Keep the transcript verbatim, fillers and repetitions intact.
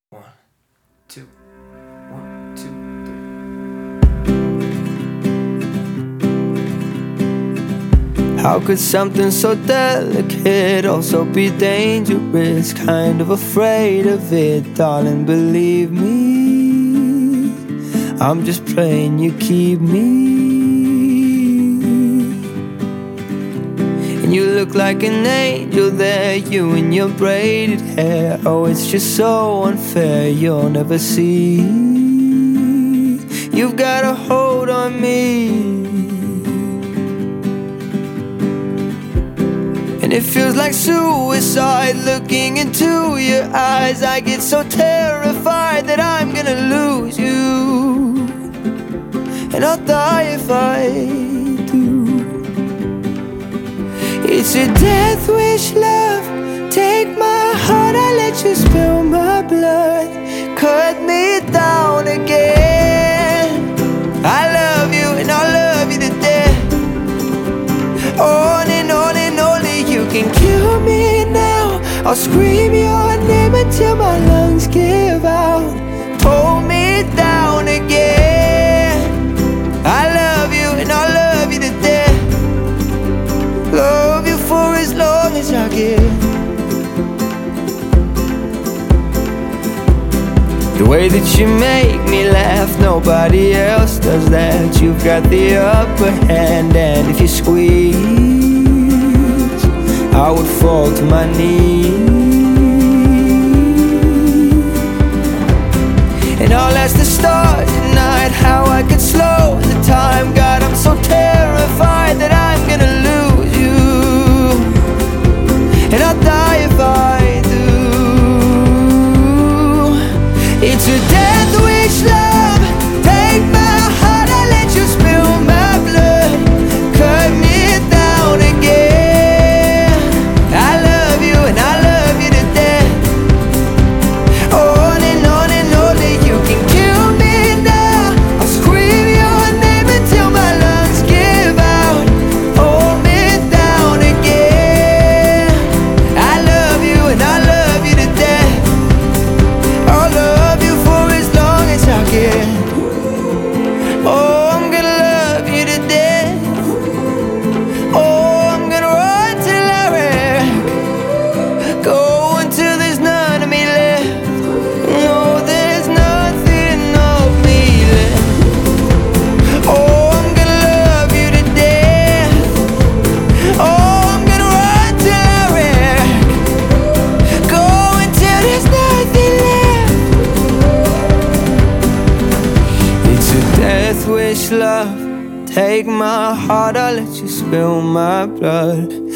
One, two, one, two, three. How could something so delicate also be dangerous? Kind of afraid of it, darling, believe me. I'm just praying you keep me. And you look like an angel there, you and your braided hair. Oh, it's just so unfair, you'll never see. You've got a hold on me, and it feels like suicide looking into your eyes. I get so terrified that I'm gonna lose you, and I'll die if I do. It's a death wish, love. Take my heart, I let you spill my blood. Cut me down again. I love you and I'll love you to death. On and on and only you can kill me now. I'll scream your name until my lungs give out. Pull me down again. I love you and I'll love you to death. Love you for as long as I can. The way that you make me laugh, nobody else does that. You've got the upper hand, and if you squeeze, I would fall to my knees. And I'll ask the stars tonight how I could slow the time. God, I'm so terrified that I'm gonna lose you, and I'll die if I do. It's a death wish, love. Take my heart, I let you spill my blood. Cut me down again. I love you and I love you to death. On and on and only you can kill me now. I'll scream your name until my lungs give out. Hold me down again. I love you and I love you to death. I'll love you for as long as I can. Oh, I'm gonna love you to death. Oh, I'm gonna run till I wreck. Go until there's none of me left. No, there's nothing of me left. Oh, I'm gonna love you to death. Oh, I'm gonna run till I wreck. Go until there's nothing left. It's a death wish, love. Take my heart, I'll let you spill my blood.